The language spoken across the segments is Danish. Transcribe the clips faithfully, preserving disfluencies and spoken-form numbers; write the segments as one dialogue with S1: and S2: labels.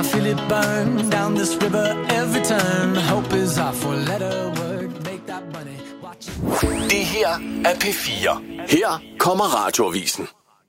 S1: I feel it burn down this river every turn. Hope is our four-letter word. Make that money. Watch.
S2: Det her er P fire. Her kommer Radioavisen.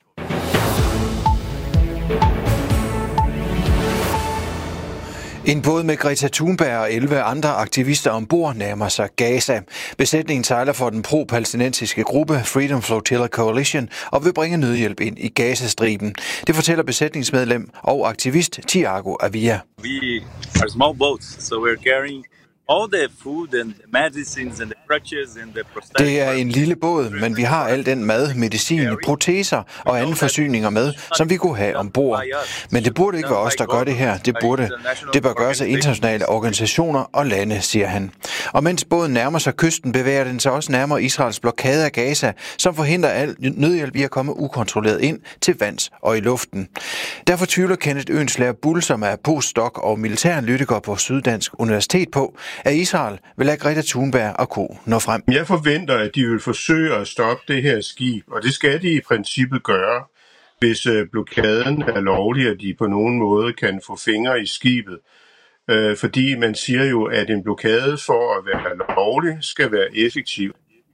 S3: En båd med Greta Thunberg og elleve andre aktivister ombord nærmer sig Gaza. Besætningen sejler for den pro-palæstinensiske gruppe Freedom Flotilla Coalition og vil bringe nødhjælp ind i Gazastriben. Det fortæller besætningsmedlem og aktivist Tiago Avia.
S4: We are small boats, so we're carrying all the food and medicines and the crutches and the prosthetics.
S3: Det er en lille båd, men vi har al den mad, medicin, proteser og anden forsyninger med, som vi kunne have ombord. Men det burde ikke være os, der gør det her. Det burde. Det bør gøres af internationale organisationer og lande, siger han. Og mens båden nærmer sig kysten, bevæger den sig også nærmere Israels blokade af Gaza, som forhindrer al nødhjælp i at komme ukontrolleret ind til vands og i luften. Derfor tvivler Kenneth Øenslager Bull, som er postdoc og militæranalytiker på Syddansk Universitet på, at Israel vil lade Greta Thunberg og co. nå frem.
S5: Jeg forventer, at de vil forsøge at stoppe det her skib, og det skal de i princippet gøre, hvis blokaden er lovlig, og de på nogen måde kan få fingre i skibet. Fordi man siger jo, at en blokade for at være lovlig skal være effektiv.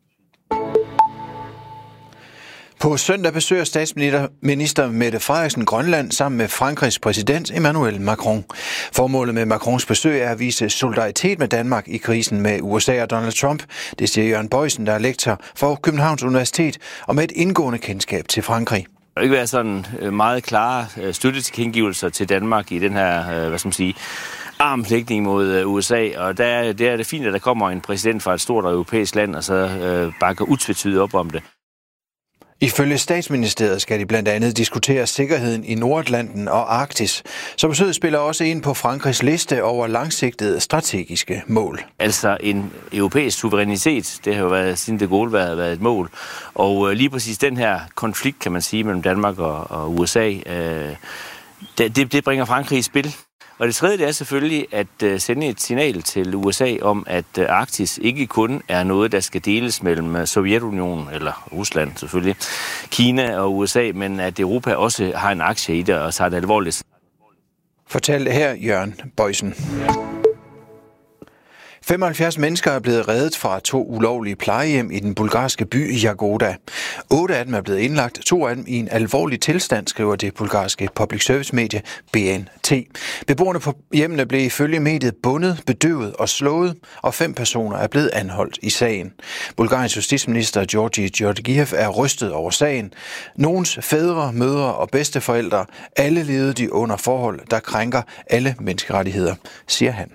S3: På søndag besøger statsminister Mette Frederiksen Grønland sammen med Frankrigs præsident Emmanuel Macron. Formålet med Macrons besøg er at vise solidaritet med Danmark i krisen med U S A og Donald Trump. Det siger Jørgen Boysen, der er lektor for Københavns Universitet og med et indgående kendskab til Frankrig.
S6: Der vil ikke være sådan meget klare støttetilkendegivelser til Danmark i den her, hvad skal man sige, armlægning mod U S A, og der er, der er det fint, at der kommer en præsident fra et stort europæisk land, og så øh, bakker utvetydigt op om det.
S3: Ifølge statsministeriet skal de blandt andet diskutere sikkerheden i Nordatlanten og Arktis, så besøget spiller også ind på Frankrigs liste over langsigtede strategiske mål.
S6: Altså en europæisk suverænitet, det har jo været, siden det Gaulle været, været et mål, og lige præcis den her konflikt, kan man sige, mellem Danmark og, og U S A, øh, det, det bringer Frankrig i spil. Og det tredje det er selvfølgelig at uh, sende et signal til U S A om, at uh, Arktis ikke kun er noget, der skal deles mellem uh, Sovjetunionen, eller Rusland selvfølgelig, Kina og U S A, men at Europa også har en aktie i det og tager det alvorligt.
S3: Fortalte her Jørgen Boysen. femoghalvfjerds mennesker er blevet reddet fra to ulovlige plejehjem i den bulgarske by Jagoda. Otte af dem er blevet indlagt, to af dem i en alvorlig tilstand, skriver det bulgarske public service medie B N T. Beboerne på hjemmene blev ifølge mediet bundet, bedøvet og slået, og fem personer er blevet anholdt i sagen. Bulgariens justitsminister Georgi Georgiev er rystet over sagen. Nogens fædre, mødre og bedsteforældre, alle levede de under forhold, der krænker alle menneskerettigheder, siger han.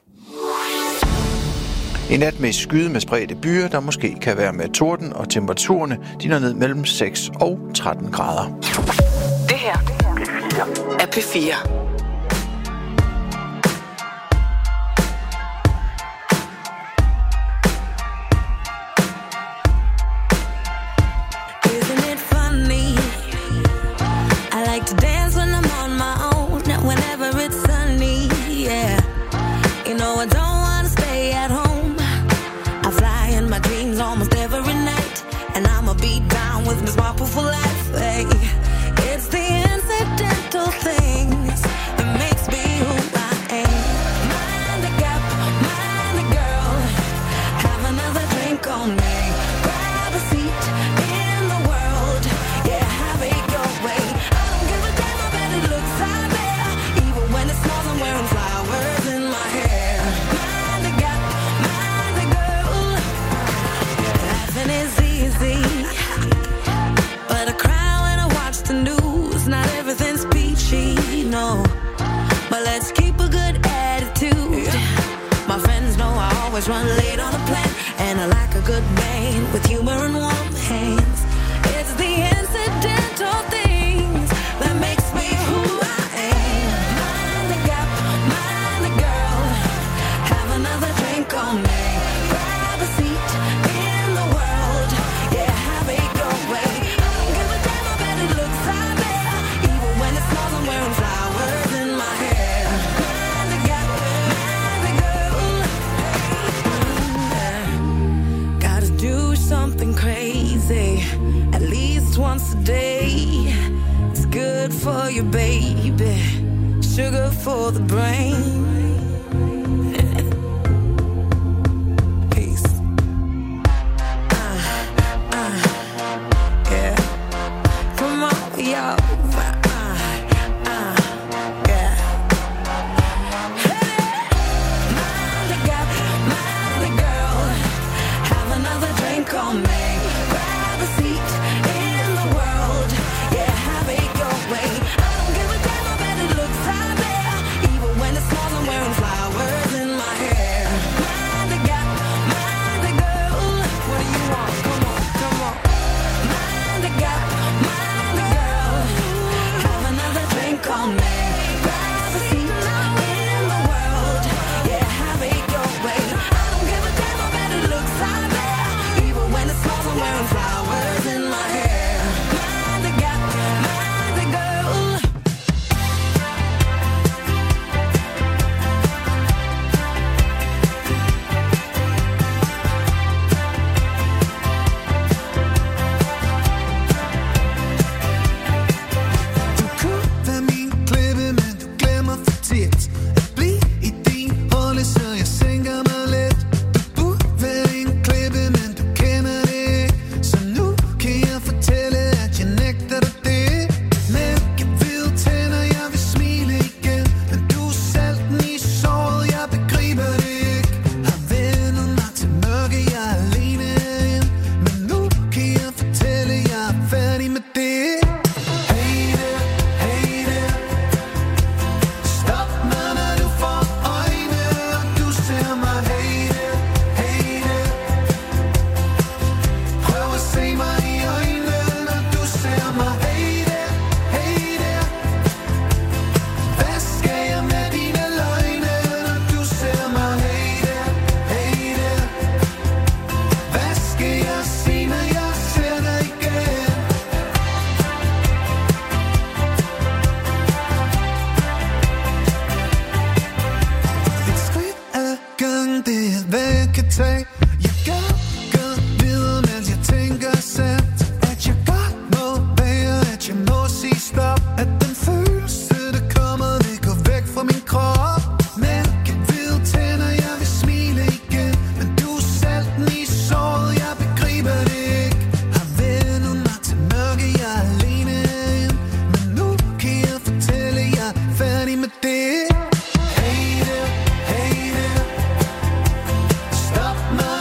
S3: En nat med skyde med spredte byer, der måske kan være med torden, og temperaturerne de når ned mellem seks og tretten grader.
S7: Det her er P fire.
S8: Isn't it funny? I like to dance when I'm on my own, whenever it's sunny, yeah. You know I don't wanna stay at home. My dreams almost every night, and I'ma be down with Miss Wonderful Life. Hey, it's the incidental things sugar for the brain. Peace. Uh, uh, yeah. Come on, y'all. On me, grab a seat in the world. Yeah, have it your way. I don't give a damn, I bet it looks out there. Even when it smells, I'm wearing flowers in my hair. Mind the gap, mind the girl. What do you want? Come on, come on. Mind the gap, mind the girl. Have another drink on me. Grab a seat in the world. Yeah, have it your way. I don't give a damn, I bet it looks out there. When it smells, I'm wearing flowers in my hair. Mind the gap, mind the girl.
S9: Du kunne være min klippe, men du glemmer for tit. At blive i din rolle, så jeg sænker mig lidt. Du burde være en klippe, men du kender det ikke. Så nu kan jeg fortælle, at jeg nægter dig det. Mælkehvide tænder, jeg vil smile igen. Men du er salten i såret, jeg begriber det ikke. Har vendet mig til mørke, jeg er alene herinde. Men nu kan jeg fortælle, jeg er færdig med det. Hey der, hey der. Stop mig, når du får øjne, og du ser mig. Hey der, hey der. Prøv at se mig i øjnene, når du ser mig. Hey der, hey der. Hvad skal jeg med dine løgne, når du ser mig? Hey der, hey der. Hvad skal jeg sige, når jeg ser dig igen? Et skridt ad gangen, det er hvad jeg kan tage. Jeg gør, gør videre, mens jeg tænker sandt. At jeg godt må være, at jeg må sige stop. At den følelse, der kommer, vil gå væk fra min krop. Mælkehvide tænder, jeg vil smile igen. Men du er salten i såret, jeg begriber det ikke. Har vendet mig til mørke, jeg er alene herinde. Men nu kan jeg fortælle, jeg er færdig med det. Hey der, hey der. Stop mig,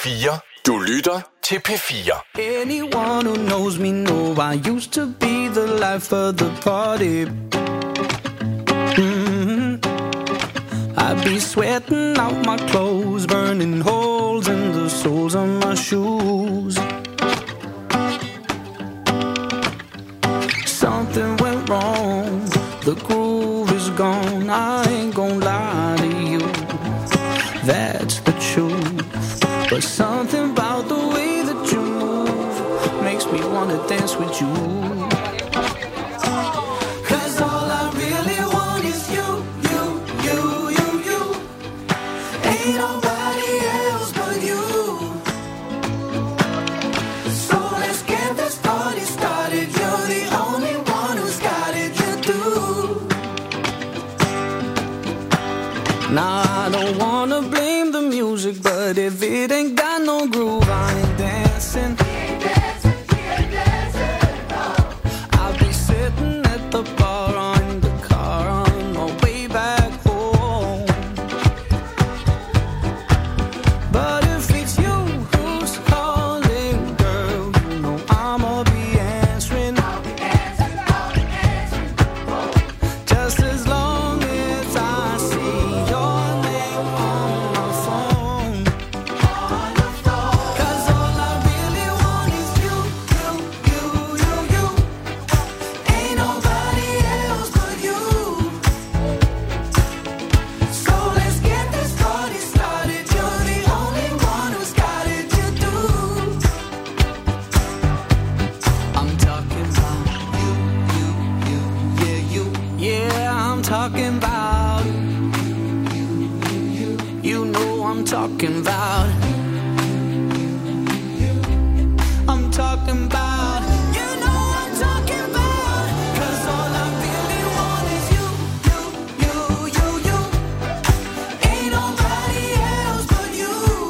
S2: fire. Du lytter til P fire.
S1: Anyone who knows me know I used to be the life of the party. Mm-hmm. I'd be sweating out my clothes, burning holes in the soles of my shoes. Something went wrong, the groove is gone. I ain't gon' lie to you, that's the truth. But something about the way that you move makes me wanna dance with you. Cause all I really want is you, you, you, you, you. Ain't nobody else but you. So let's get this party started. You're the only one who's got it, you do. Now I don't wanna blame the music, but if it ain't got no groove, I ain't dancing. I'll be sitting at the bar or in the car on my way back home. But if it's you who's calling, girl, you know I'ma be answering. Just as long as I see your name on my phone. Cause all I really want is you, you, you, you, you. Ain't nobody else but you. So let's get this party started. You're the only one who's got it, you do. I'm talking about you, you, you, yeah, you. Yeah, I'm talking about you know I'm talking about. I'm talking about. You know I'm talking about. Cause all I really want is you, you, you, you, you. Ain't nobody else but you.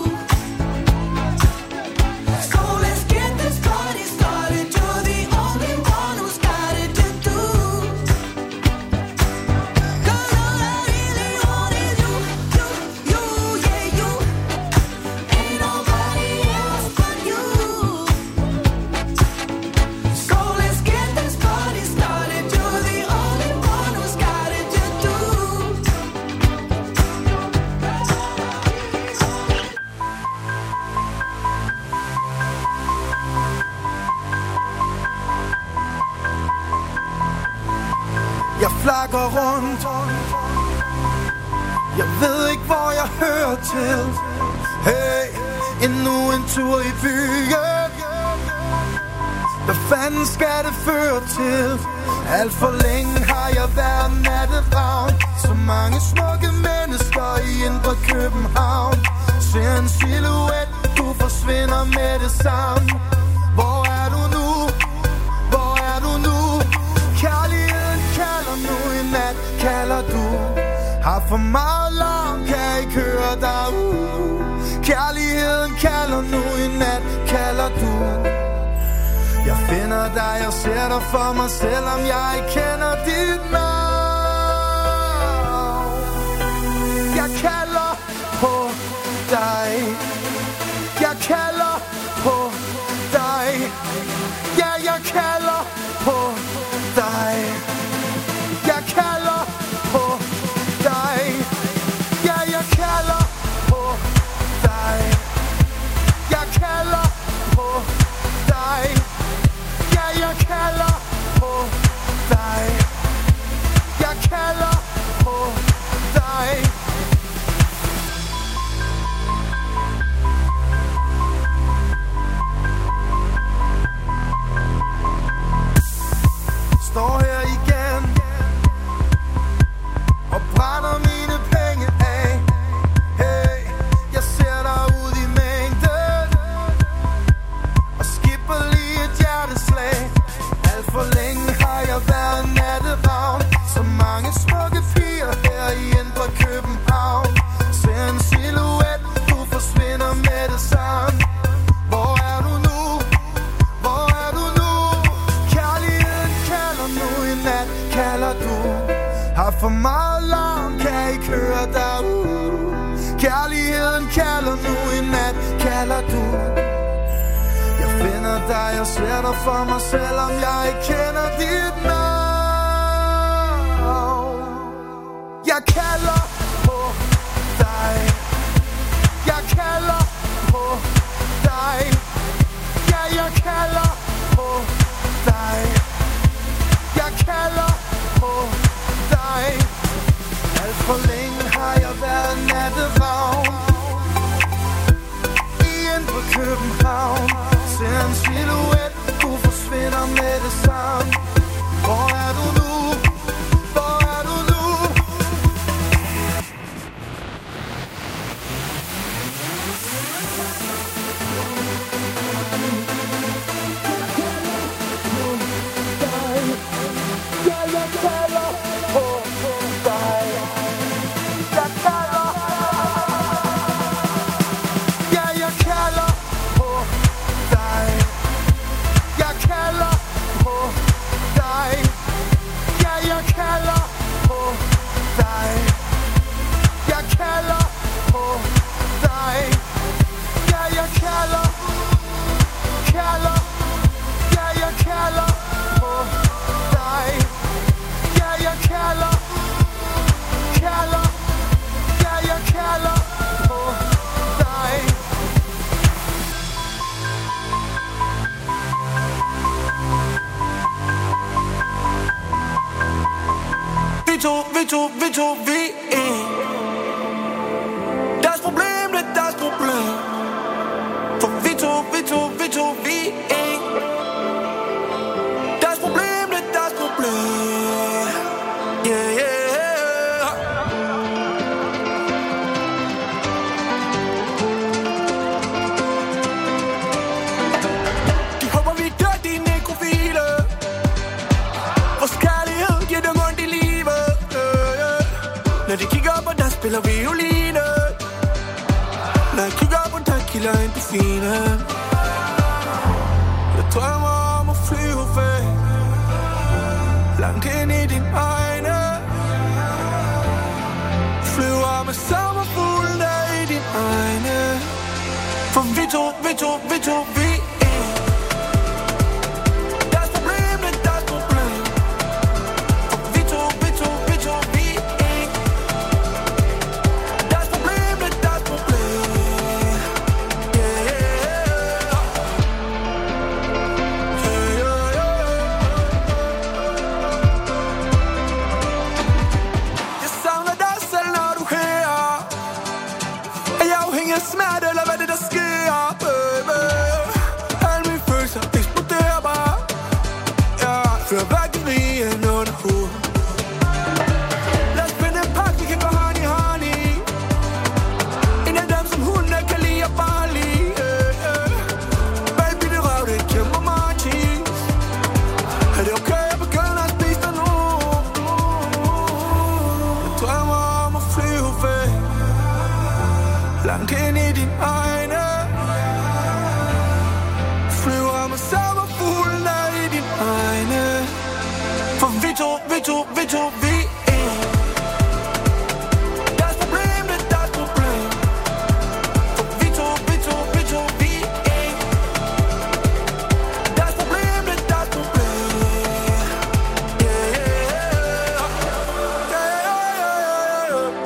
S1: So let's get this party started. You're the only one who's got it to do. Cause all I really want is you, you, you, yeah, you. Ain't nobody else but you. So let's get this party started. You're the only one who's got it to do.
S9: Jeg flakker rundt. Jeg ved ikke, hvor jeg hører til. Hey, endnu en tur i byen. Hvad fanden skal det føre til? Alt for længe har jeg været natteravn. Så mange smukke mennesker i indre København. Ser en silhuet, du forsvinder med det samme. Hvor er du nu? Hvor er du nu? Kærligheden kalder nu i nat, kalder du. Har for meget larm, kan ikke høre dig ud. Kærligheden kalder nu i nat, kalder du. Jeg finder dig, jeg ser dig for mig, selvom jeg ikke kender dit navn. Jeg kalder på dig. Jeg kalder på dig. Ja, jeg kalder på dig. Jeg kalder på dig. Ja, jeg kalder på dig. Jeg kalder på dig. Ja, jeg kalder på dig. Jeg kalder på dig. Står her igen og brænder mine penge af. Hey, jeg ser dig ud i mængden og skipper lige et hjerteslag. Alt for længe har jeg været natteravn. Så mange smukke piger her i indre København. Ser en silhuet, du forsvinder med det samme. Hvor er du nu? Hvor er du nu? Kærligheden kalder nu i nat, kalder du. Har for meget larm, kan ikke høre dig ud. Kærligheden kalder nu i nat, kalder kalder du? Jeg finder dig og ser dig for mig, selvom jeg ikke kender dit navn. Jeg kalder på dig. Jeg kalder på dig. Ja, jeg kalder på dig. Jeg kalder på dig. Alt for længe har jeg været natteravn i indre København. Ser en silhuet, du forsvinder med det samme. Hvor er du nu? Hvor er du nu? Ja, jeg kalder på dig. Jeg kalder. Ja, jeg kalder på dig. Jeg kalder på dig. Ja, jeg kalder på dig. Jeg kalder på dig. Ja, jeg kalder. Kalder. Ja, jeg kalder på dig. Ja, jeg kalder. Kalder. Ja, jeg kalder på dig. Vi to, vi to, vi to, vi en. Deres problem, det er deres problem. For vi to, vi to, vi to, vi en. Deres problem, det er deres problem. Yeah, yeah. De håber, vi dør, de nekrofile. Vores kærlighed giver dem ondt i livet. Yeah, yeah. Når de kigger op, og der spiller violine. Når jeg kigger op, og der kilder endorfine. Jeg drømmer om at flyve væk, langt ind i din øjne. Flyver med sommerfuglene i din øjne. For vi to, vi to, vi to, vi en. Deres problem, det er deres problem. For vi to, vi to, vi to, vi en. Deres problem, det er deres problem. Yeah, yeah, yeah, yeah. Jeg savner dig selv, når du er her. Er jeg afhængig af smerte, eller hvad er det, der sker, baby? Alle mine følelser eksploderer bare. Ja, fyrværkeri er under huden. Lad os finde en pakke, vi kan gå hånd i hånd i. En af dem, som hundene kan lide at bare lide. Yeah, yeah. Baby, det røv, det er kæmpe meget cheese. Er det okay, jeg begynder at spise dig nu? Jeg drømmer om at flyve væk, langt ind i din øjne. Flyver med sommerfuglene i din øjne. For vi to, vi to, vi to, vi en. Deres problem, det er deres problem. For vi to, vi to, vi to, vi en. Deres problem, det er deres problem. Yeah, yeah, yeah. Yeah, yeah, yeah, yeah.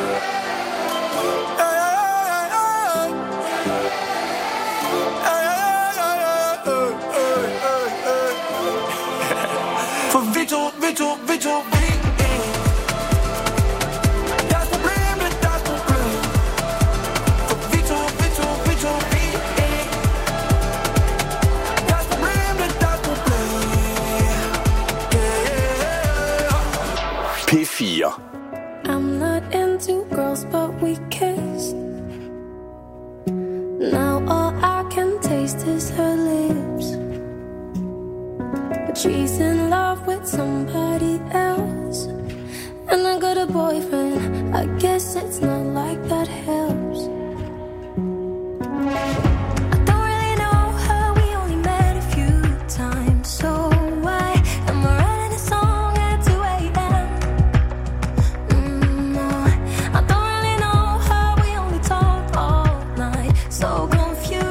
S9: For vi to, vi to, vi to, vi en. Deres problem, det er deres problem. For vi to, vi to, vi to, vi en. Deres problem, det er deres problem. Yeah, yeah.
S2: P fire.
S8: I'm not into girls, but we kissed. Now all I can taste is her lips. But she's in love with somebody else. And I got a boyfriend. I guess it's not like that helps. I don't really know her, we only met a few times. So why am I writing a song at two a.m.? Mm, no, I don't really know her, we only talked all night. So confused.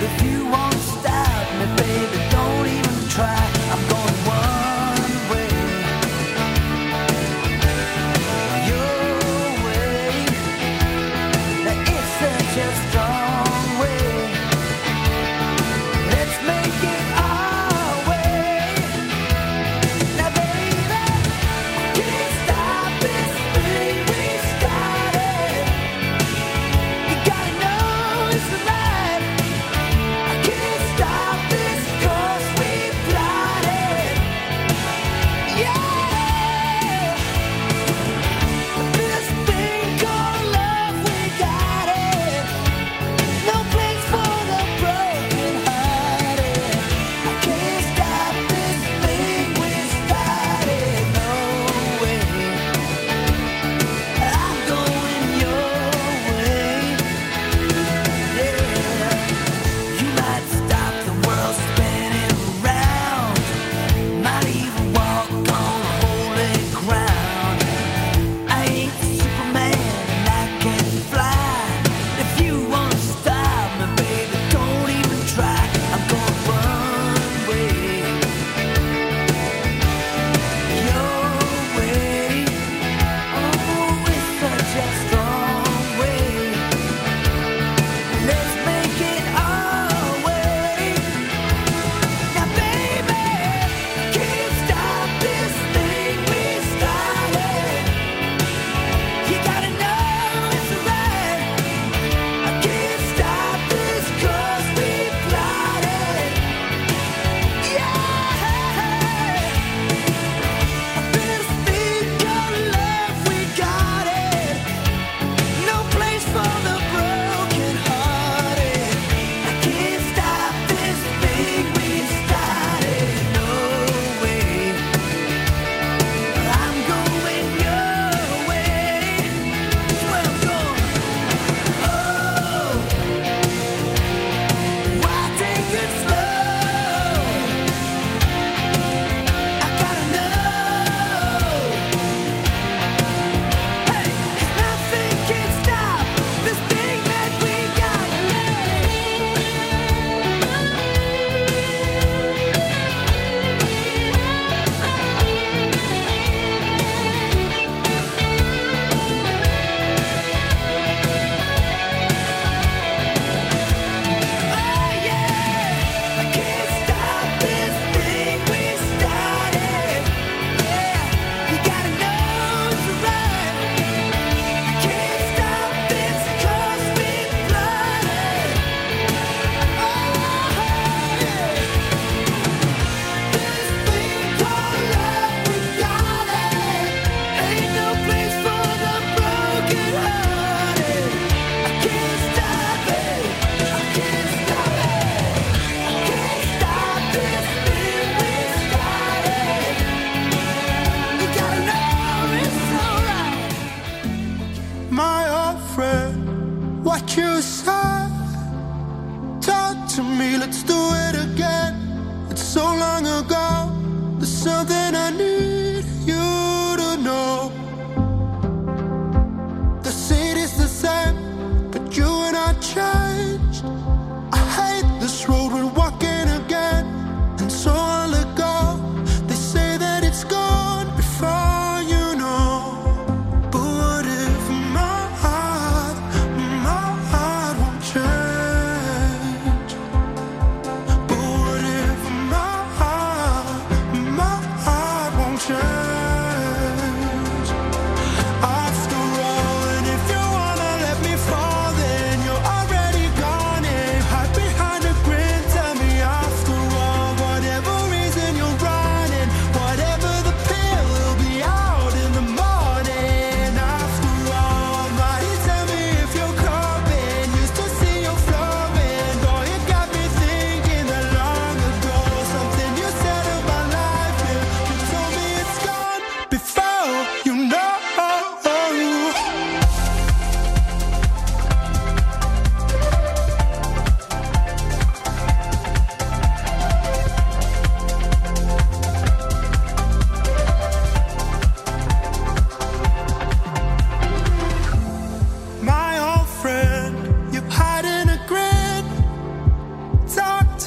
S9: Won't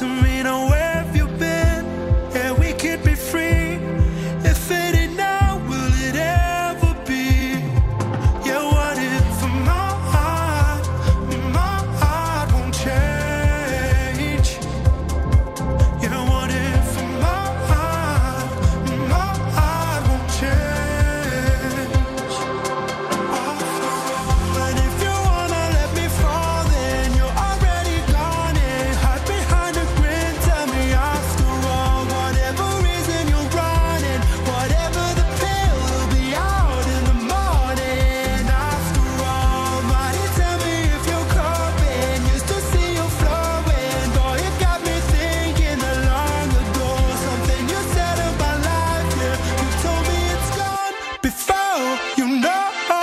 S9: to me, now where have you been? Yeah, we could be free. If it ain't now, will it ever be? Yeah, what if my heart, my heart won't change? Yeah, what if my heart, my heart won't change? And if you wanna let me fall, then you're already gone. And hide behind a grin, tell me after all, whatever reason you're running, whatever the pill, will be out in the morning. After all, mighty tell me if you're coping, used to see you flowing. Boy, it got me thinking that long ago, something you said about life, yeah, you told me it's gone before you know.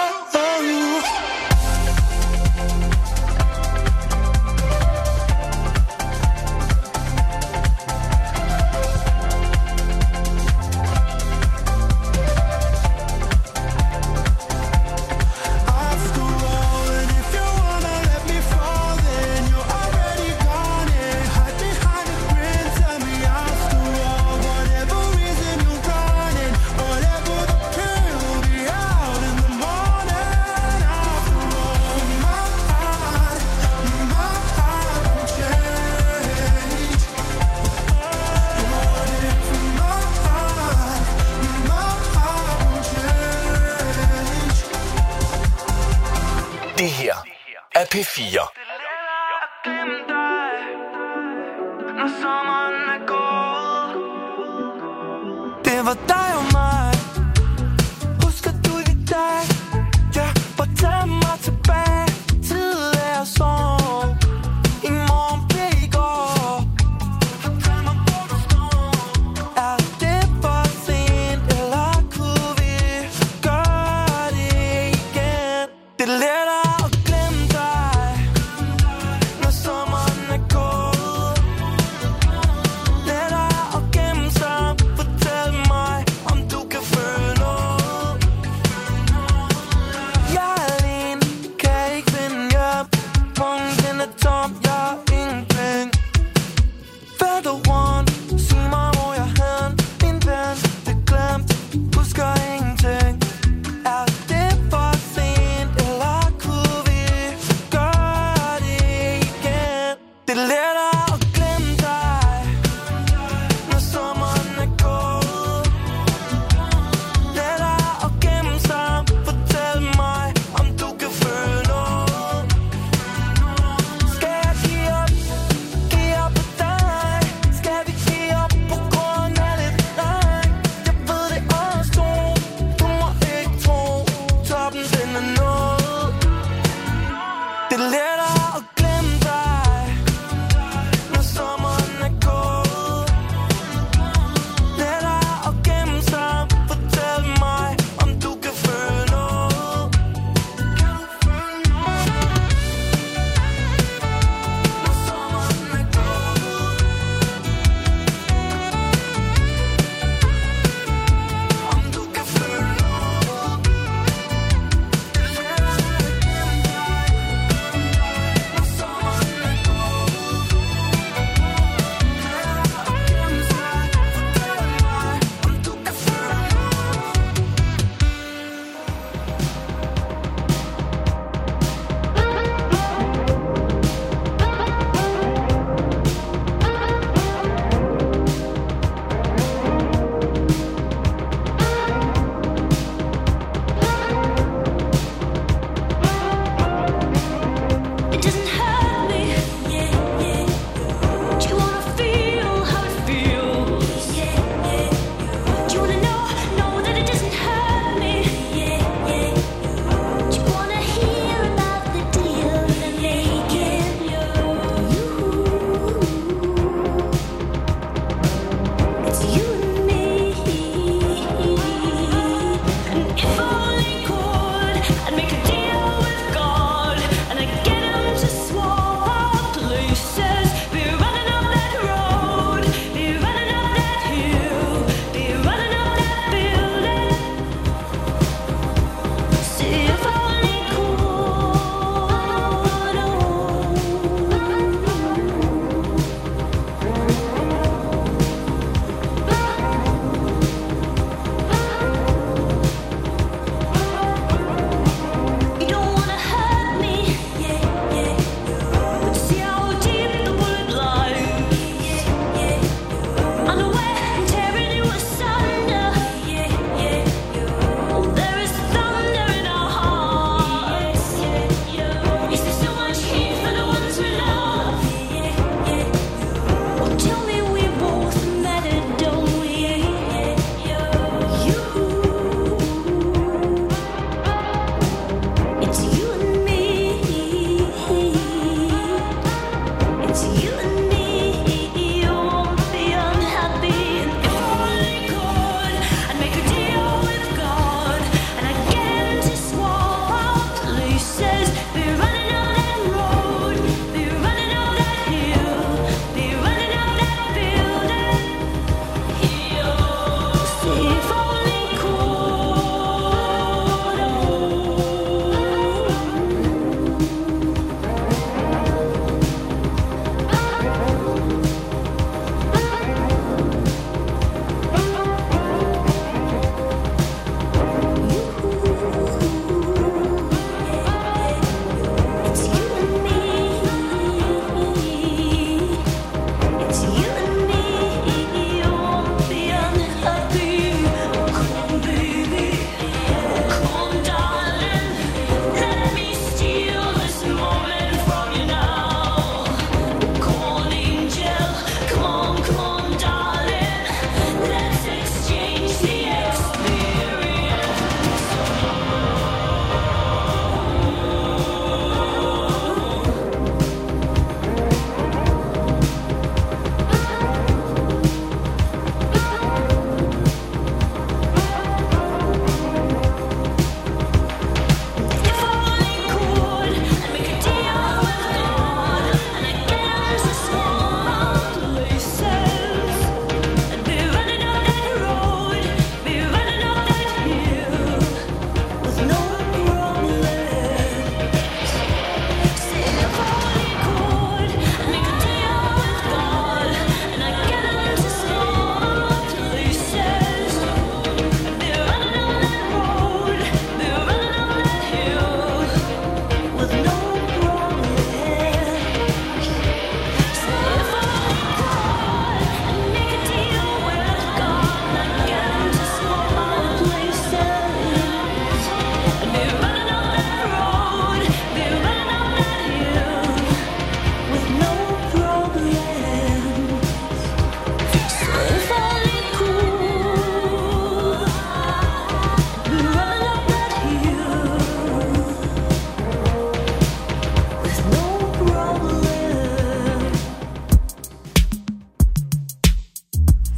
S9: After all, and if you wanna let me fall, then you're already gone. And hide behind a grin, tell me after all, whatever reason you're running, whatever the pill, will be out in the morning. After all, my heart, my heart won't change. And what if my heart, my heart won't change?
S2: Det her er P fire.
S9: Når sommeren er gået. Det var dig og mig. Husker du ikke dig? Ja, bare tag mig tilbage. Tid er sorg. I morgen bliver i går. Fortæl mig, hvor du står. Er det for sent, eller kunne vi gøre det igen? Det er lettere at glemme dig, når sommeren er gået. Lettere at gemme sig. Fortæl mig, om du kan føle noget. Jeg er alene, kan ikke finde hjem. Punkten er tom, jeg har ingenting. Hvad du want, sig mig, hvor jeg hen. Min ven, det er glemt, husker ingenting. Er det for sent, eller kunne vi gøre det igen? Det er lettere at glemme dig, når sommeren er gået. Lettere at gemme sig. Fortæl mig, om du kan føle noget. Skal jeg give op, give op på dig? Skal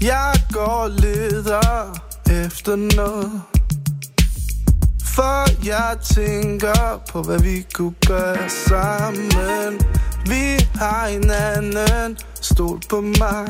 S10: Jeg går og leder efter noget, for jeg tænker på, hvad vi kunne gøre sammen. Vi har hinanden, stol på mig,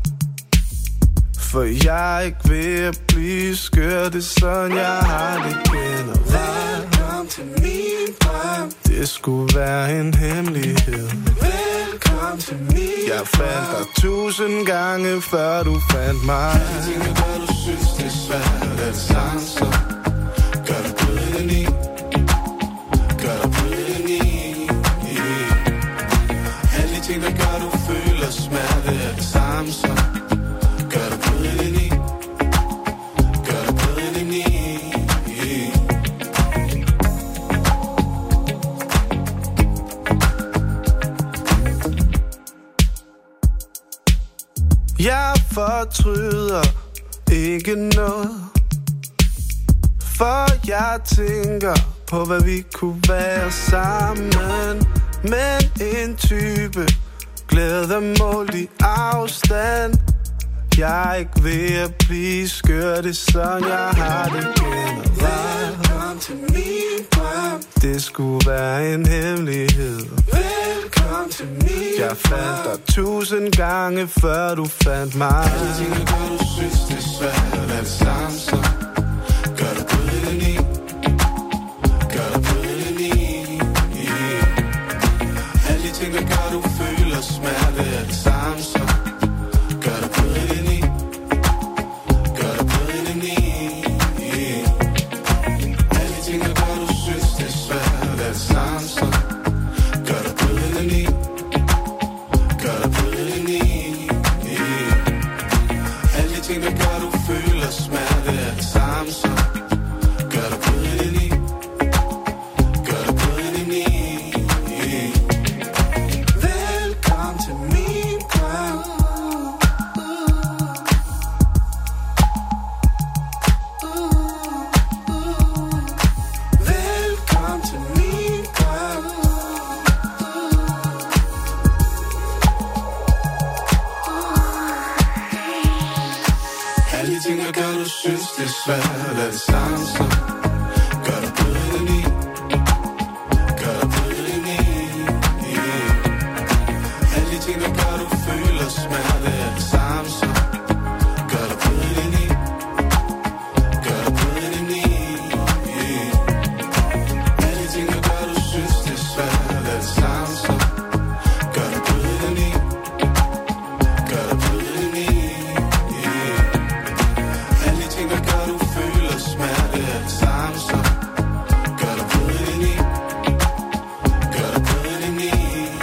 S10: for jeg er ikke ved at blive skør. Det er sådan, jeg har det generelt. Til min drøm. Det skulle være en hemmelighed. Velkommen til min Jeg fandt dig tusind gange, før du fandt mig. Jeg tænker, hvad du synes, det er svært at sanse. Gør dig bløden i. Gør dig bløden i. Alle de ting, der gør, du føler smerte er det samme som. Gør dig bløden i. Gør dig bløden i. Jeg fortryder ikke noget, for jeg tænker på, hvad vi kunne være sammen. Men en type glæder målt i afstand. Jeg er ikke ved at blive skør, det er sådan, jeg har det generelt. Velkommen til min drøm. Det skulle være en hemmelighed. Velkommen til min Jeg fandt dig tusind gange, før du fandt mig. Alle ting, der gør, du synes, det er svært at sanse. Gør dig bløden i. Gør dig bløden i. Alle de ting, der gør, du føler smerte er det samme som. Gør dig bløden i. Gør dig bløden i. Alle de ting, der gør, du synes, det er svært at sanse. Gør dig bløden i. Gør dig bløden i. Alle de ting, der gør, du føler smerte er det samme som. Gør dig bløden i. Gør dig bløden i. Velkommen til min drøm. Velkommen til min drøm. Alle de ting, der gør, du synes, det er svært at sanse. Gør dig bløden i. Gør dig bløden i. Alle de ting, der gør, du føler smerte er det samme som. Gør dig bløden i. Gør dig bløden i. Alle de ting, der gør, du synes, det er svært at sanse. Gør dig bløden i. Gør dig bløden i. Alle de ting, der gør, du føler smerte er det samme som. Gør dig bløden i. Gør dig bløden i.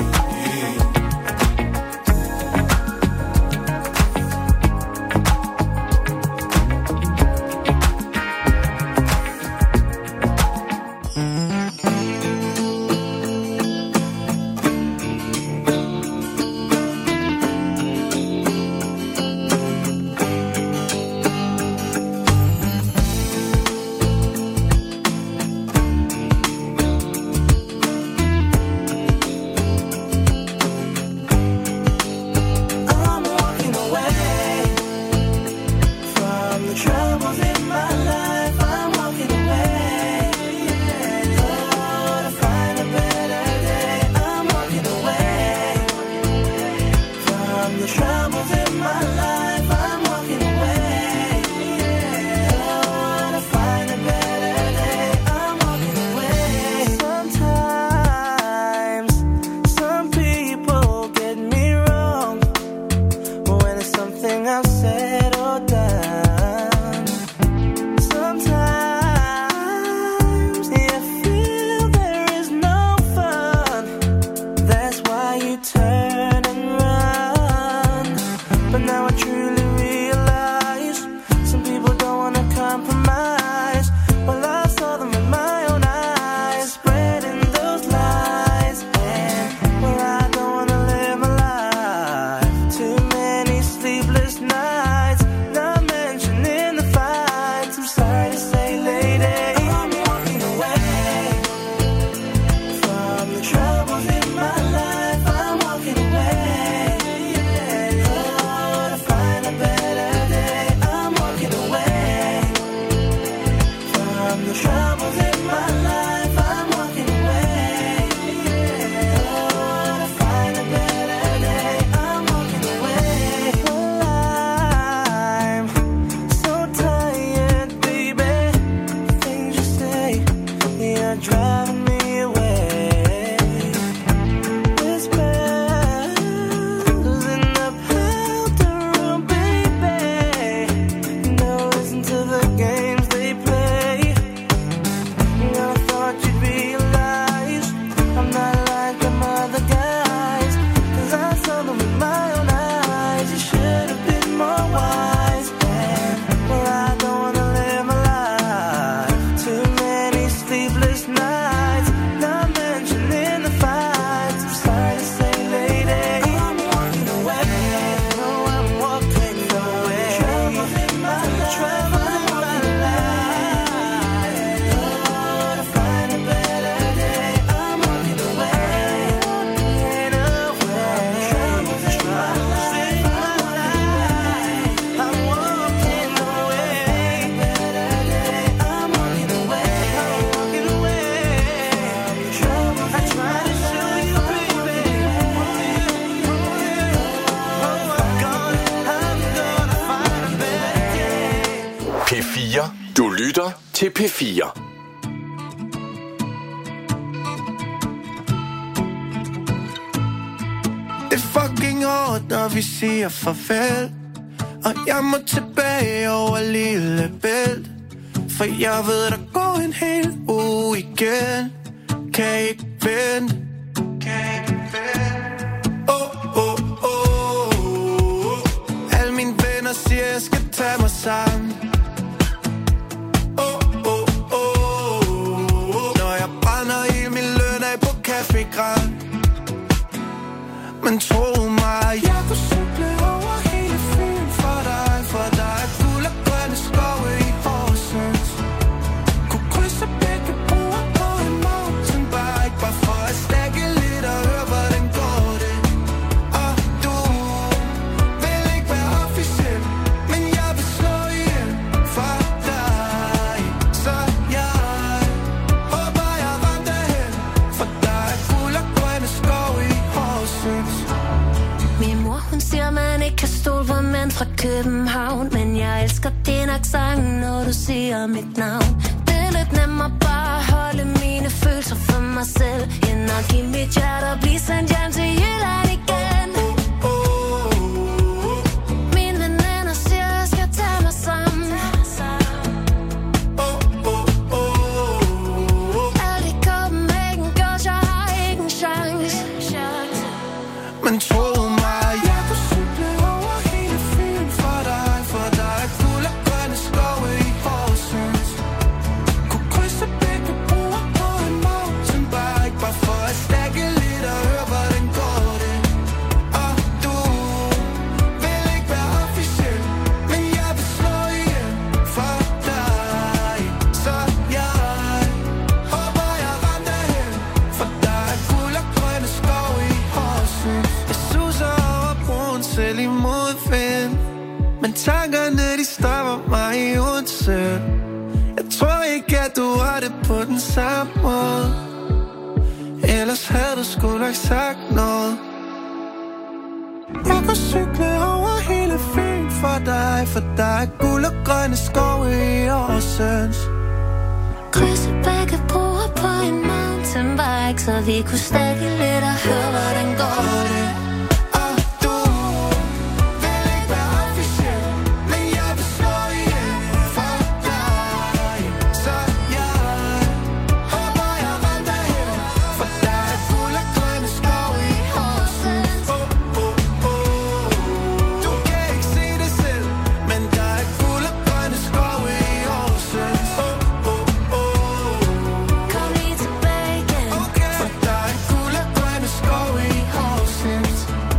S10: I'm walking away from the troubles in my life. I'm walking away, oh, to find a better day. I'm walking away from the troubles in my life. I'm walking away, oh, to find a better day. I'm walking away. Sometimes some people get me wrong when it's something I've said or done. Sometimes you feel there is no fun. That's why you turn and run. But now I truly realize some people don't wanna compromise. Well, I saw them with my own eyes, spreading those lies. And well, I don't wanna live my life. Too many sleepless nights, not mentioning the fights. I'm sorry to say, lady, I'm walking away from the troubles in my life. I'm walking away, oh, to find a
S2: lytter til P fire.
S9: Det er fucking hårdt, når vi siger farvel, og jeg må tilbage over Lillebælt, for jeg ved, der går en hel uge igen. Kan ikke vente, kan ikke vente. Åh, åh, åh. Alle mine venner siger, jeg skal tage mig sammen. Åh, åh, åh. Når jeg brænder hele min løn af på Café Grand. Men tro mig, jeg kunne cykle over hele Fyn for dig, for der er guld og grønne skove i Horsens. Kunne krydse begge broer på en mountainbike, bare for at stække lidt og høre, hvordan går det. Og du vil ikke være officiel, men jeg vil slå ihjel for dig. Så jeg håber, jeg ramte hen, for der er guld og grønne skove i Horsens.
S8: Min mor, hun siger, man ikke kan stole på mænd fra København, men jeg elsker din accent, når du siger mit navn. Det er lidt nemmere bare at holde mine følelser for mig selv, end at give mit hjerte og blive sendt hjem til Jylland igen. Mine veninder siger, jeg skal tage mig sammen. Alt i Copenhagen, girls, jeg har ikke en chance.
S9: Men tro mig, jeg kunne cykle over hele Fyn for dig, for der er guld og grønne skove i Horsens. Kunne krydse begge broer på en mountainbike, bare for at stække lidt og høre, hvordan går det. Og du vil ikke være officiel, men jeg vil slå ihjel for dig. Så jeg håber, jeg ramte hen, for der er guld og grønne skove i Horsens. Jeg suser over broen selv i modvind, men tankerne de stopper mig i Odense. Jeg tror ikke, at du har det på den samme måde, ellers havde du sgu nok sagt noget. Jeg kan cykle over hele Fyn for dig, for der er guld og grønne skove i Horsens.
S8: Krydse begge broer på en mountainbike, så vi kunne stække lidt og høre, hvordan går det.
S9: Og du vil ikke være officiel, men jeg vil slå ihjel for dig. Så jeg håber, jeg ramte hen, for der er guld og grønne skove i Horsens. Oh, oh, oh. Du kan ikke se det selv, men der er guld og grønne skove i Horsens. Oh, oh, oh.
S8: Kom lige tilbage igen.
S9: Okay. For der er guld og grønne skove i Horsens.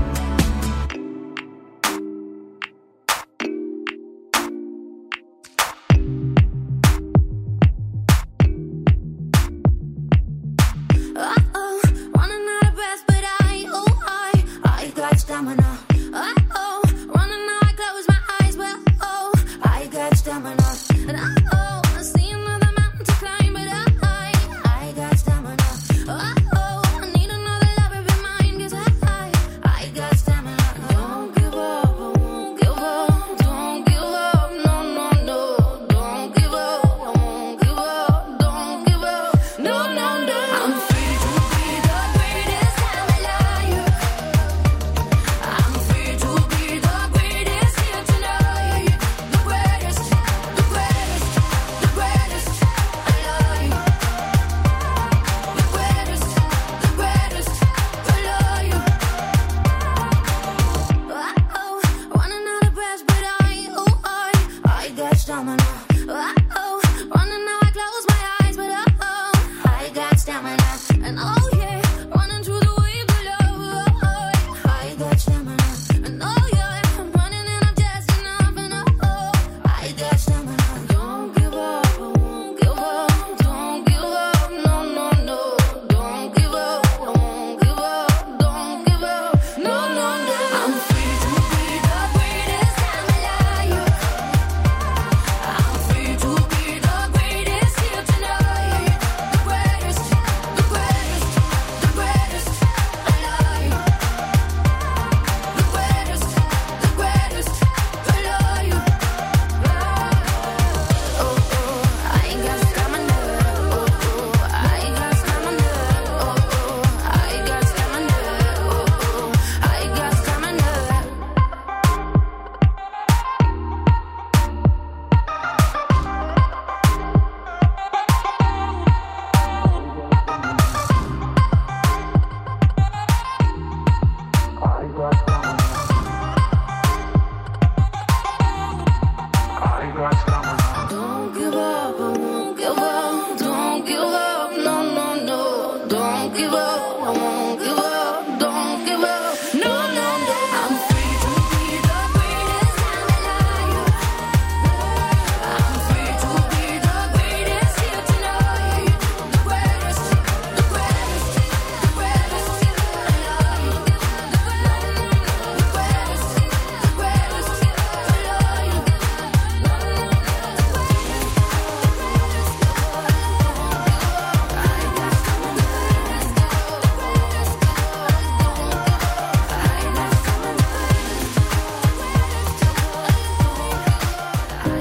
S8: Uh-oh, running out of breath, but I, oh, I, I got stamina. Uh-oh, running out, I close my eyes, but oh, I got stamina. And uh-oh, I see another mountain to climb, but I, I got stamina. Uh-oh, I need another lover be mine, 'cause I, I got stamina. Don't give up, I won't give up, don't give up, no, no, no. Don't give up, I won't give up, don't give up, no, no, no. I'm free to be the greatest I'm alive. I'm free to be the greatest here tonight. The greatest, the greatest, the greatest alive. The greatest, the greatest alive. Uh-oh, running out of breath, but I, oh, I, I got stamina. Uh-oh, running now, I close my eyes, but oh, I got stamina. And oh yeah, running through the waves of love, oh, I got stamina. And oh yeah, I'm running and I'm just enough, and oh, I got stamina. Don't give up, I won't give up, don't give up, no, no, no. Don't give up, I won't give up, don't give up, no, no, no. I'm free to be the greatest I'm alive. I'm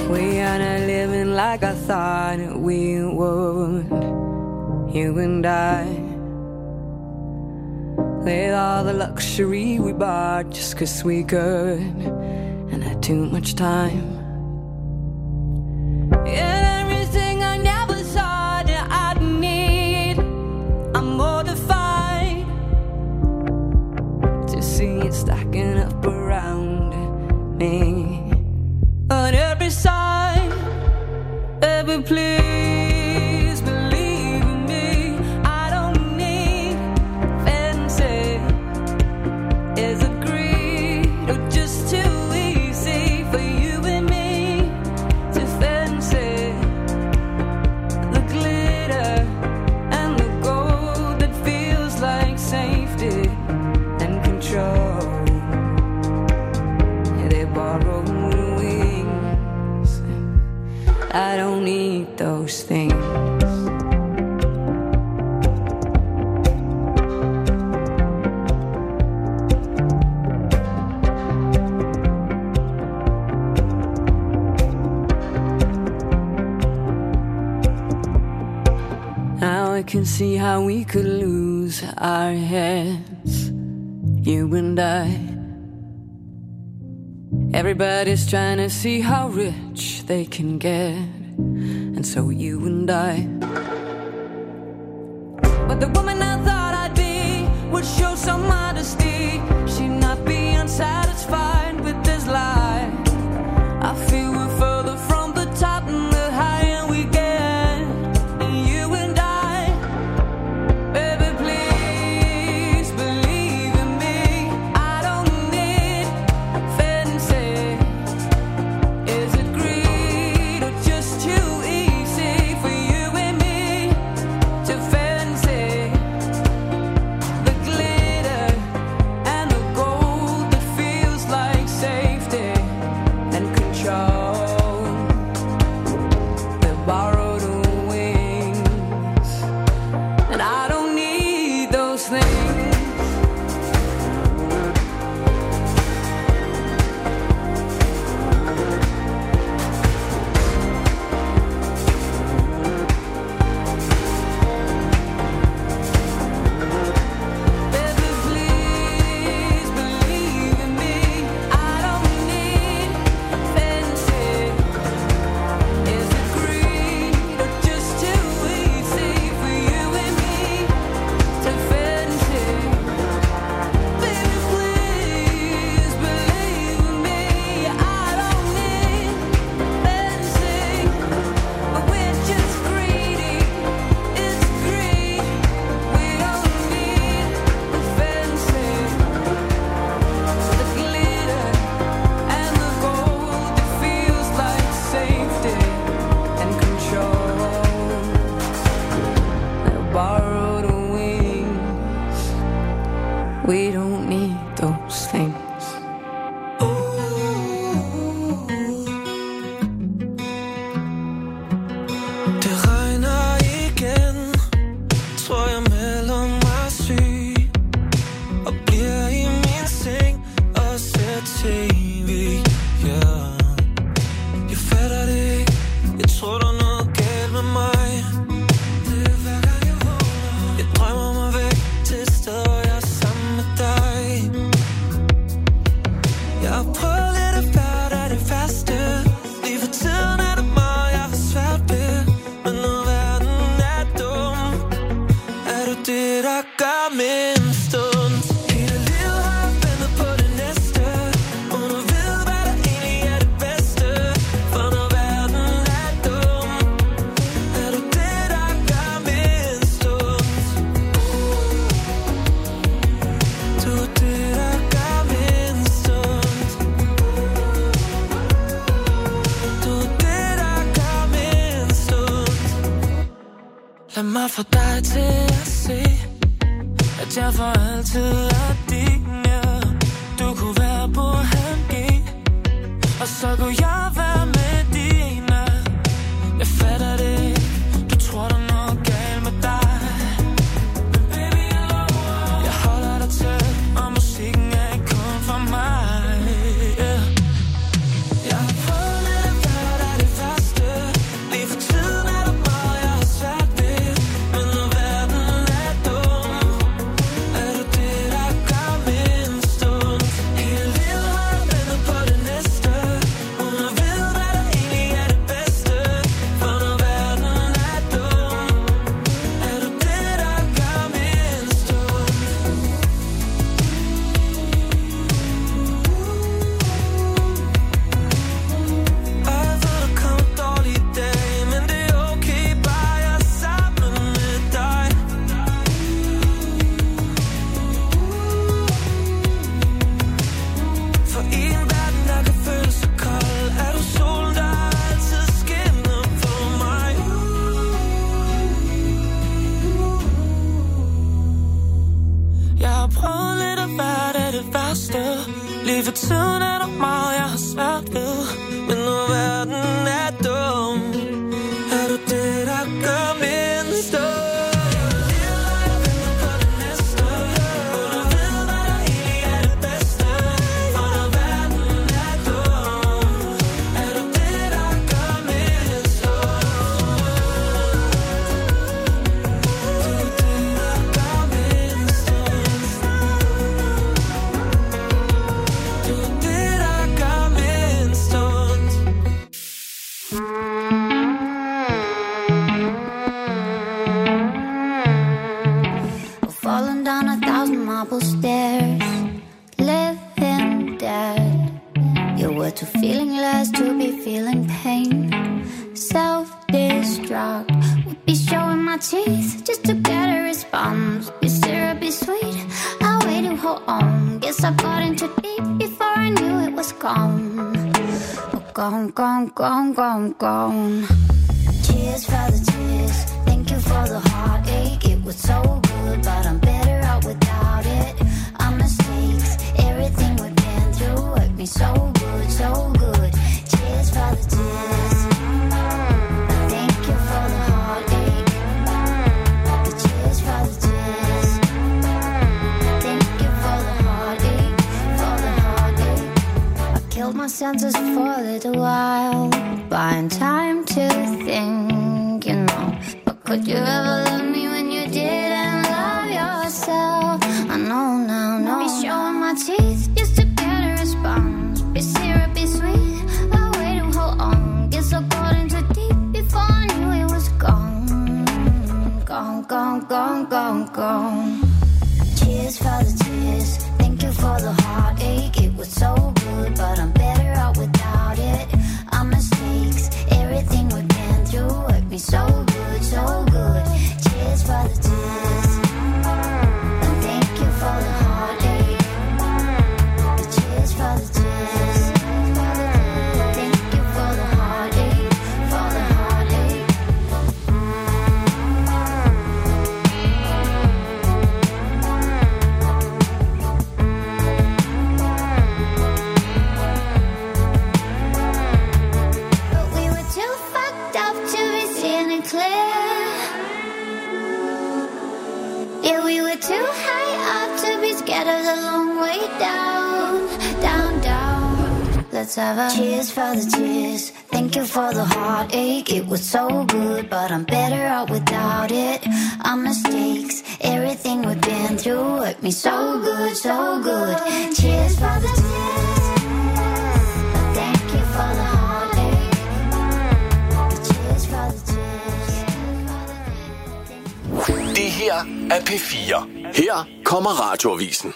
S11: We are not living like I thought we would, you and I. With all the luxury we bought just 'cause we could, and had too much time. And everything I never thought that I'd need, I'm mortified to see it stacking up around me on every side. Baby, please believe in me. I don't need fancy. Is it greed or just too easy for you and me to fancy the glitter and the gold that feels like safety and control? Yeah, they borrow wings. I don't need those things. Now I can see how we could lose our heads, you and I. Everybody's trying to see how rich they can get, and so you and I. But the woman I thought I'd be would show some modesty. She'd not be unsatisfied with this lie. I feel we're further from the top and the higher we get. And you and I, baby, please believe in me. I don't need fancy. Is it greed or just too easy for you and me to fancy the glitter and the gold that feels like safety and control? The borrowed wings, and I don't need those things. Baby, please believe in me. I don't need fancy. Is it greed or just too easy for you and me to fancy? Baby, please believe in me. I don't need fancy, but we're just greedy. It's greed. We don't need the fancy, the glitter and the gold that feels like safety and control. They're borrowed wings. We don't need those things.
S10: Det regner igen. Tror jeg melder mig syg og bliver i min seng og ser tv. Yeah. Jeg fatter det ikke. Jeg tror der er noget galt med mig. Det er hver gang jeg vågner. Jeg drømmer mig væk til et sted, hvor jeg er sammen med dig. Jeg har prøvet lidt at være der det værste. Lige for tiden er det meget, jeg har svært ved. Men når verden er dum, er du det, der gør min stund. Hele livet har jeg ventet på det næste, uden at vide, hvad der egentlig er det bedste. For når verden er dum, er du det, der gør min stund. Du er det, der gør min stund. Du er det, der gør min stund. Lad mig få dig til at se, at jeg for altid er din, ja. Du kunne være på halv G, og så kunne jeg være med dine. Jeg fatter det ikke. Du tror der er noget galt med dig. Men baby, jeg lover, jeg holder dig tæt, og musikken er ikke kun for mig, yeah. Jeg har prøvet lidt at være der det
S12: feeling less to be feeling pain. Self-destruct would be showing my teeth just to get a response. Be syrupy sweet, I waited, hold on. Guess I got in too deep before I knew it was gone. Oh, gone, gone, gone, gone, gone. Cheers for the tears, thank you for the heartache. It was so good, but I'm better out without it. Our mistakes, everything we've been through hurt me so good, so good. Cheers for the tears. Thank you for the heartache. The cheers for the tears. Thank you for the heartache, for the heartache. I killed my senses for a little while, buying time to think, you know. But could you ever love me when you didn't love yourself? I know now, no. Be showing my teeth just to get a response. Be syrupy sweet, I waited, hold on. Guess I got in too deep before I knew it was gone. Gone, gone, gone, gone, gone. Cheers for the tears, thank you for the heartache. It was so good, but I'm better out without it. Our mistakes, everything we've been through hurt me so good, so good. Cheers for the tears. And thank you for the heartache. The cheers for the tears. Thank you for the heartache, for the heartache. But we were too fucked up to be seeing it clear. Yeah, we were too high up to be scared of the long way down, down, down. Let's have a cheers for the tears. Thank you for the heartache. It was so good, but I'm better out without it. Our mistakes, everything we've been through hurt me so good, so good. Cheers for the tears. Thank you for the heartache. Cheers for the tears.
S2: Det her er P fire. Her kommer radioavisen.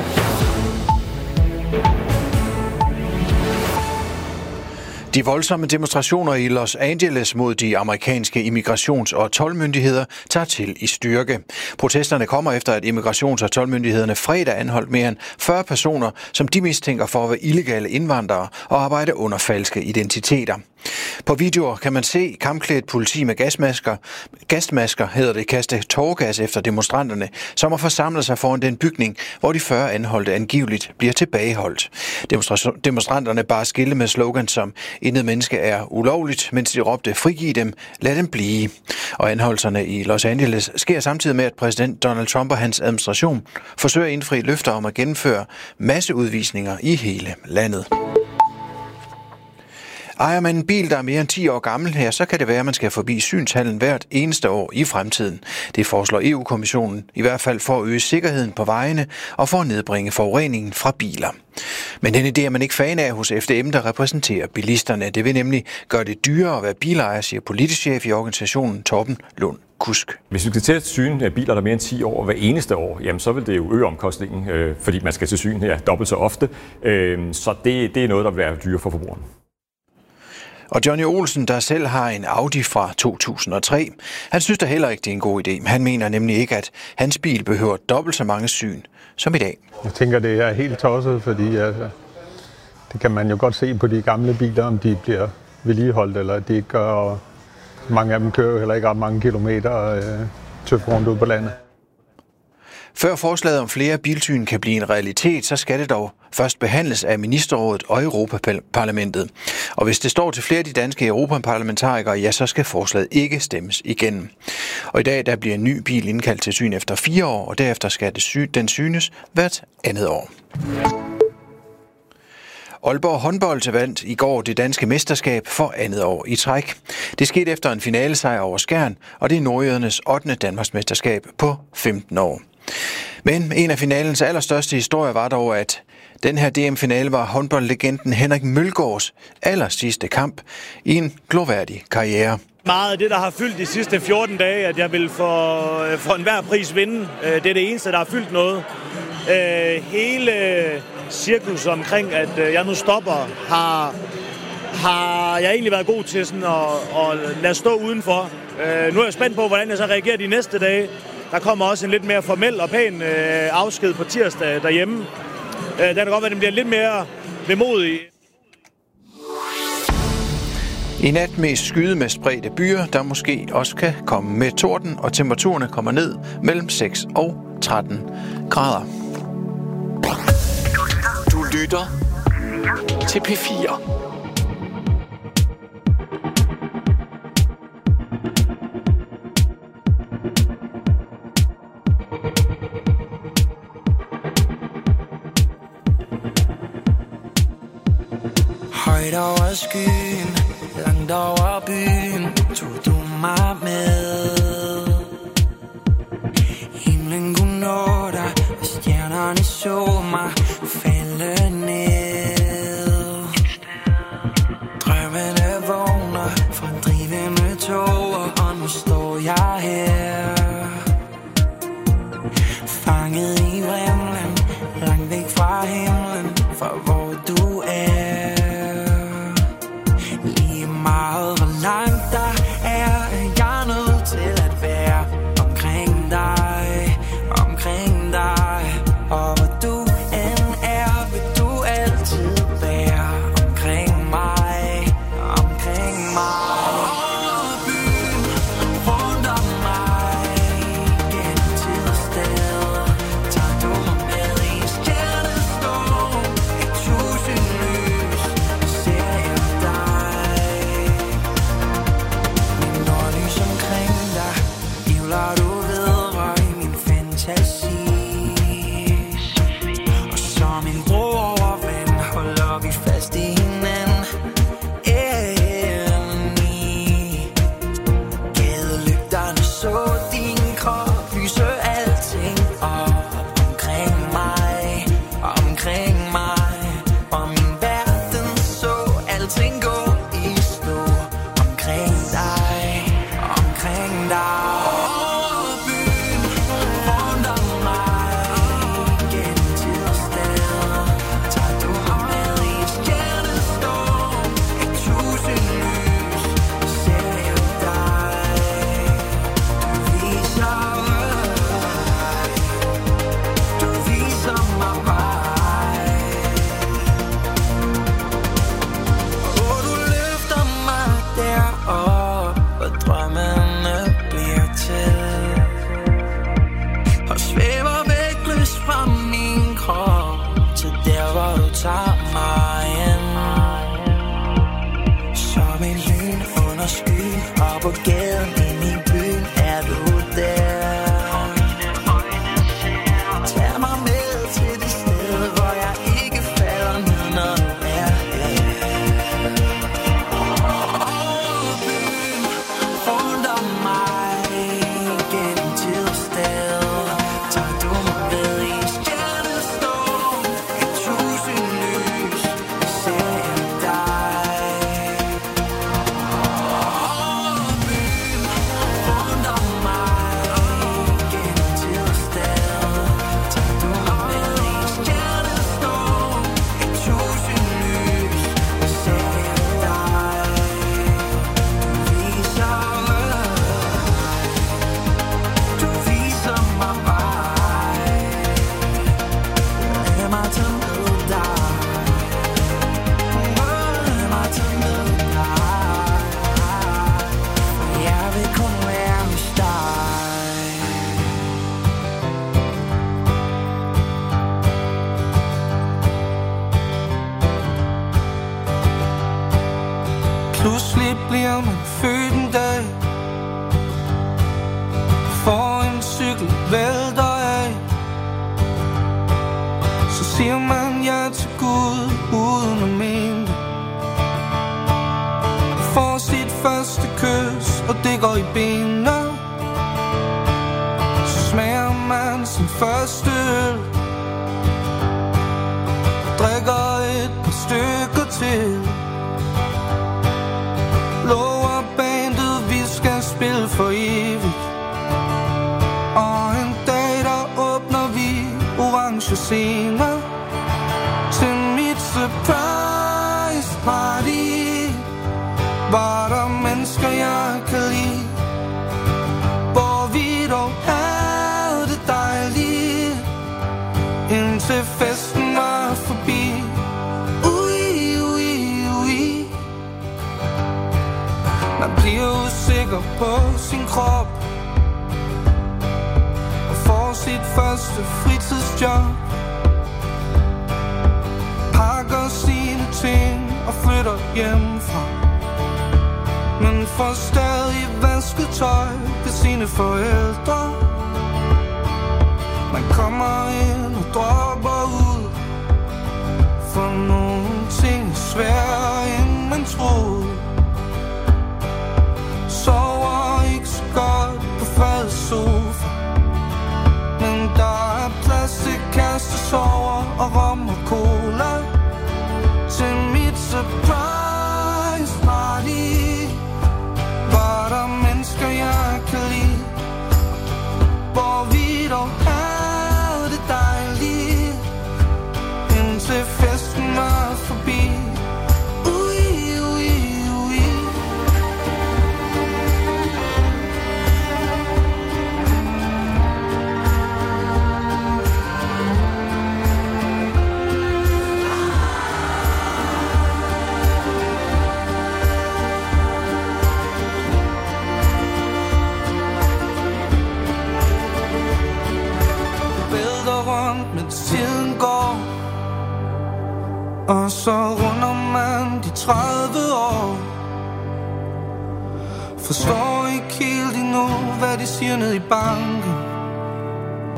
S3: De voldsomme demonstrationer i Los Angeles mod de amerikanske immigrations- og toldmyndigheder tager til i styrke. Protesterne kommer efter, at immigrations- og toldmyndighederne fredag anholdt mere end fyrre personer, som de mistænker for at være illegale indvandrere og arbejde under falske identiteter. På videoer kan man se kampklædt politi med gasmasker, gasmasker hedder det, kaste tåregas efter demonstranterne, som har forsamlet sig foran den bygning, hvor de fyrre anholdte angiveligt bliver tilbageholdt. Demonstra- demonstranterne bare skilte med slogans som "Intet menneske er ulovligt", mens de råbte "Frigiv dem, lad dem blive". Og anholdelserne i Los Angeles sker samtidig med, at præsident Donald Trump og hans administration forsøger at indfri løfter om at gennemføre masseudvisninger i hele landet. Ejer man en bil, der er mere end ti år gammel her, så kan det være, at man skal forbi synshallen hvert eneste år i fremtiden. Det foreslår E U-kommissionen, i hvert fald for at øge sikkerheden på vejene og for at nedbringe forureningen fra biler. Men den idé er man ikke fan af hos F D M, der repræsenterer bilisterne. Det vil nemlig gøre det dyrere at være bilejer, siger politisk chef i organisationen Torben Lund Kusk.
S13: Hvis vi skal til at syne biler, der er mere end ti år hver eneste år, jamen så vil det jo øge omkostningen, øh, fordi man skal til syn her dobbelt så ofte. Øh, så det, det er noget, der vil være dyre for forbrugeren.
S3: Og Johnny Olsen, der selv har en Audi fra to tusind og tre, han synes da heller ikke, det er en god idé. Han mener nemlig ikke, at hans bil behøver dobbelt så mange syn som i dag.
S14: Jeg tænker, det er helt tosset, fordi altså, det kan man jo godt se på de gamle biler, om de bliver vedligeholdt, eller de ikke gør. Og mange af dem kører jo heller ikke ret mange kilometer øh, tøft rundt ud på landet.
S3: Før forslaget om flere bilsyn kan blive en realitet, så skal det dog først behandles af Ministerrådet og Europaparlamentet. Og hvis det står til flere af de danske europaparlamentarikere, ja, så skal forslaget ikke stemmes igennem. Og i dag der bliver en ny bil indkaldt til syn efter fire år, og derefter skal det sy- den synes hvert andet år. Aalborg håndbold vandt i går det danske mesterskab for andet år i træk. Det skete efter en finalesejr over Skjern, og det er nordjydernes ottende Danmarksmesterskab på femten år. Men en af finalens allerstørste historier var dog, at den her D M-finale var håndboldlegenden Henrik Mølgaards allersidste kamp i en gloværdig karriere.
S15: Meget af det, der har fyldt de sidste fjorten dage, at jeg vil for, for enhver pris vinde. Det er det eneste, der har fyldt noget. Hele cirkus omkring, at øh, jeg nu stopper, har, har jeg egentlig været god til sådan at, at lade stå udenfor. Øh, nu er jeg spændt på, hvordan jeg så reagerer de næste dage. Der kommer også en lidt mere formel og pæn øh, afsked på tirsdag derhjemme. Øh, den kan godt være, at den bliver lidt mere vemodig.
S3: I nat mest skyde med spredte byer, der måske også kan komme med torden, og temperaturerne kommer ned mellem seks og tretten grader.
S2: Du lytter til P fire.
S10: Højt over skyen, langt over byen, tog du mig med. Himlen kunne nå dig, og stjernerne så mig falde ned. Drømmene vågner fra en drivende tog, og nu står jeg her, fanget i vrimlen, langt væk fra himlen, for hvor du er. Meget hvor langt der er, jeg er nødt til at være omkring dig, omkring dig. Og hvor du end er, vil du altid være omkring mig, omkring mig. Over byen, rundt om mig, gennem tid og sted, tager du mig med i stjernestorm, et tusind lys, ser jeg dig. Lader du vedrøre min fantasi, og som en bro over vand holder vi fast i hinanden. Endelig gadelygterne så din krop lyse alting op omkring mig, omkring mig, og min verden så alting gå i stå omkring dig, omkring dig. Tager mig ind som en lyn under skyen, og på gaden ind i byen er du der. Tag mig med til det sted, hvor jeg ikke falder ned, når du er her. Over byen, rundt om mig, gennem tid og sted, tager du mig med i stjernestorm, et tusind lys, ser jeg dig. Over byen, rundt om mig, gennem tid og sted, tager du mig med i stjernestorm, et tusind lys, ser jeg dig. Du viser mig, du viser mig vej. Lad mig tage med dig, lad mig tage med dig, jeg vil kun være hos dig. Pludselig bliver man født en dag, får en cykel, vælter af. Så siger man ja til Gud uden at mene det. Får sit første kys, og det går i benene. Så smager man sin første øl, drikker et par stykker til. Lover bandet, vi skal spille for evigt. Og en dag, der åbner vi orange scener.
S9: Var der mennesker jeg kan lide, hvor vi dog havde det dejligt, indtil festen var forbi. Ui, ui, ui. Man bliver usikker på sin krop og får sit første fritidsjob, pakker sine ting og flytter hjemmefra, men får stadig vasket tøj ved sine forældre. Man kommer ind og dropper ud, for nogle ting er sværere end man troede. Sover ikke så godt på fadets sofa, men der er plads til kærestesover og rom og cola til mit surprise party. Var der mennesker jeg kan lide, hvor vi dog havde det dejligt, indtil festen var forbi. Ui, ui, ui. Tiden går, og så runder man de tredive år. Forstår ikke helt endnu, hvad de siger ned i banken.